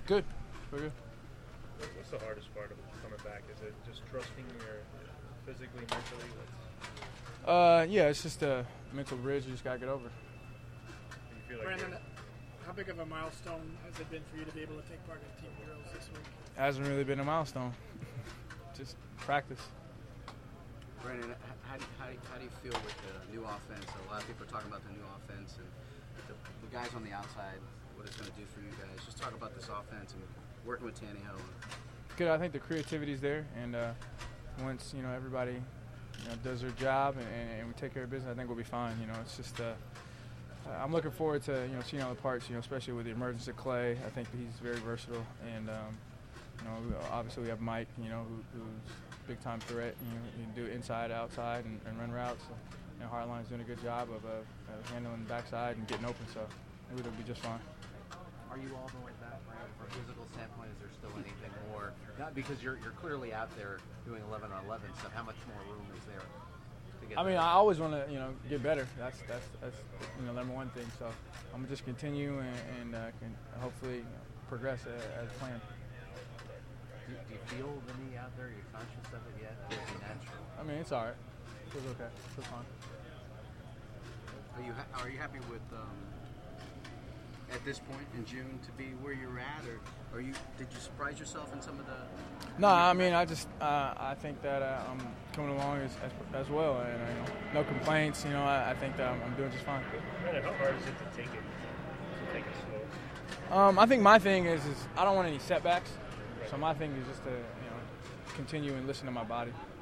Good. We're good. What's the hardest part of coming back? Is it just trusting your physically, mentally? Yeah, it's just a mental bridge you just got to get over. You feel like Brandon, how big of a milestone has it been for you to be able to take part in Team Heroes this week? It hasn't really been a milestone. Just practice. Brandon, how do you feel with the new offense? A lot of people are talking about the new offense and the guys on the outside, what it's going to do for you guys. Just talk about this offense and working with Tannehill. Good. I think the creativity is there, and once everybody does their job and we take care of business, I think we'll be fine. It's just I'm looking forward to seeing all the parts. Especially with the emergence of Clay, I think he's very versatile, and obviously we have Mike, who's a big time threat. You can do inside, outside, and run routes. So, Hartline's doing a good job of handling the backside and getting open. So maybe it'll be just fine. Are you all the way back, Brandon, from a physical standpoint? Is there still anything more? Not because you're clearly out there doing 11 on 11 stuff. How much more room is there to get better? I always want to get better. That's number one thing. So I'm gonna just continue and can hopefully progress as planned. Do you feel the knee out there? Are you conscious of it yet? Or is it natural? It's all right. It feels okay. It feels fine. Are you happy with at this point in June to be where you're at, or did you surprise yourself in some of the? No, I think that I'm coming along as well, and no complaints. I think that I'm doing just fine. Brandon, how hard is it to take it slow? I think my thing is I don't want any setbacks. So my thing is just to continue and listen to my body.